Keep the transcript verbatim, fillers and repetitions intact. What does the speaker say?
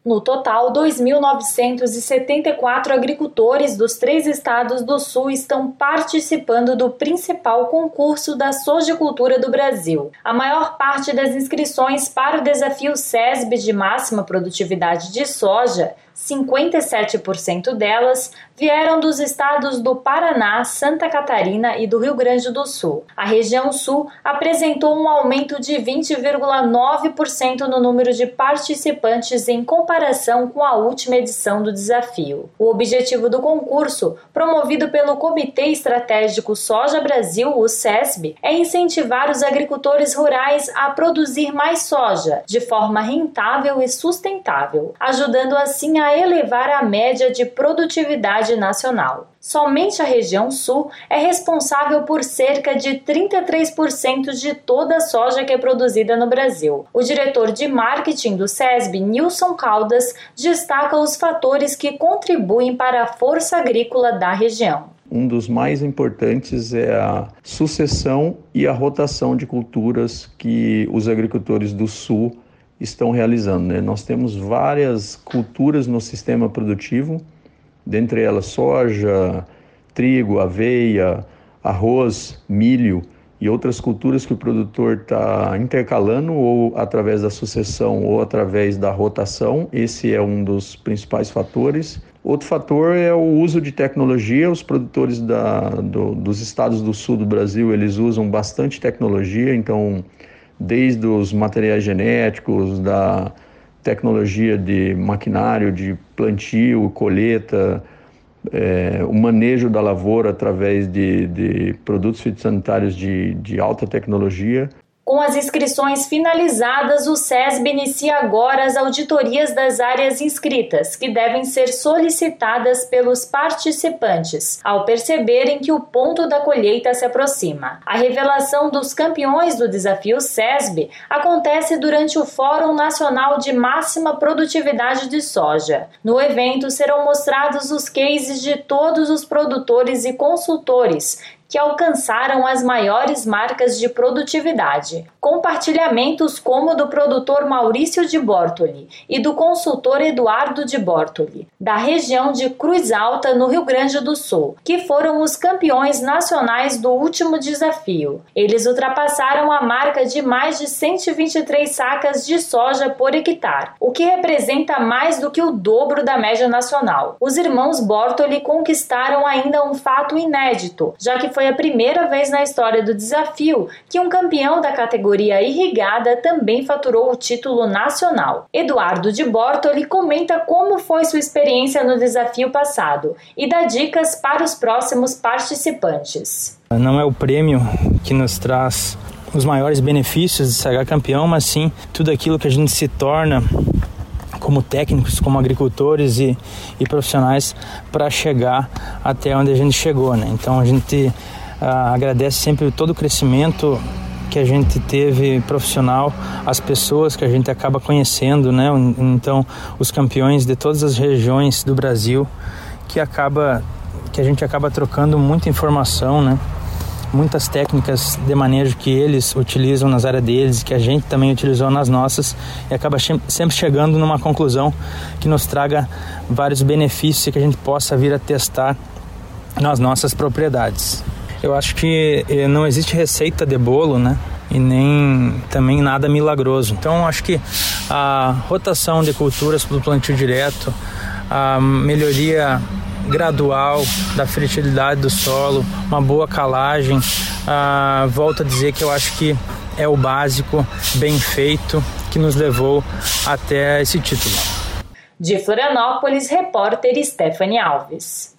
No total, dois mil novecentos e setenta e quatro agricultores dos três estados do Sul estão participando do principal concurso da sojicultura do Brasil. A maior parte das inscrições para o desafio SESB de máxima produtividade de soja, cinquenta e sete por cento delas, vieram dos estados do Paraná, Santa Catarina e do Rio Grande do Sul. A região Sul apresentou um aumento de vinte vírgula nove por cento no número de participantes em comparação com a última edição do desafio. O objetivo do concurso, promovido pelo Comitê Estratégico Soja Brasil, o SESB, é incentivar os agricultores rurais a produzir mais soja, de forma rentável e sustentável, ajudando assim a elevar a média de produtividade nacional. Somente a região Sul é responsável por cerca de trinta e três por cento de toda a soja que é produzida no Brasil. O diretor de marketing do SESB, Nilson Caldas, destaca os fatores que contribuem para a força agrícola da região. Um dos mais importantes é a sucessão e a rotação de culturas que os agricultores do Sul estão realizando, né? Nós temos várias culturas no sistema produtivo, dentre elas soja, trigo, aveia, arroz, milho e outras culturas que o produtor está intercalando ou através da sucessão ou através da rotação. Esse é um dos principais fatores. Outro fator é o uso de tecnologia. Os produtores da, do, dos estados do sul do Brasil, eles usam bastante tecnologia, então desde os materiais genéticos, da tecnologia de maquinário, de plantio, colheita, é, o manejo da lavoura através de, de produtos fitossanitários de, de alta tecnologia. Com as inscrições finalizadas, o SESB inicia agora as auditorias das áreas inscritas, que devem ser solicitadas pelos participantes, ao perceberem que o ponto da colheita se aproxima. A revelação dos campeões do desafio SESB acontece durante o Fórum Nacional de Máxima Produtividade de Soja. No evento serão mostrados os cases de todos os produtores e consultores que alcançaram as maiores marcas de produtividade. Compartilhamentos como o do produtor Maurício de Bortoli e do consultor Eduardo de Bortoli, da região de Cruz Alta, no Rio Grande do Sul, que foram os campeões nacionais do último desafio. Eles ultrapassaram a marca de mais de cento e vinte e três sacas de soja por hectare, o que representa mais do que o dobro da média nacional. Os irmãos Bortoli conquistaram ainda um fato inédito, já que foi Foi a primeira vez na história do desafio que um campeão da categoria irrigada também faturou o título nacional. Eduardo de Bortoli comenta como foi sua experiência no desafio passado e dá dicas para os próximos participantes. Não é o prêmio que nos traz os maiores benefícios de ser campeão, mas sim tudo aquilo que a gente se torna como técnicos, como agricultores e, e profissionais para chegar até onde a gente chegou, né? Então a gente ah, agradece sempre todo o crescimento que a gente teve profissional, as pessoas que a gente acaba conhecendo, né? Então os campeões de todas as regiões do Brasil, que acaba que a gente acaba trocando muita informação, né? Muitas técnicas de manejo que eles utilizam nas áreas deles, que a gente também utilizou nas nossas, e acaba sempre chegando numa conclusão que nos traga vários benefícios e que a gente possa vir a testar nas nossas propriedades. Eu acho que não existe receita de bolo, né? E nem também nada milagroso. Então acho que a rotação de culturas para o plantio direto, a melhoria gradual da fertilidade do solo, uma boa calagem, ah, volto a dizer que eu acho que é o básico, bem feito, que nos levou até esse título. De Florianópolis, repórter Stephanie Alves.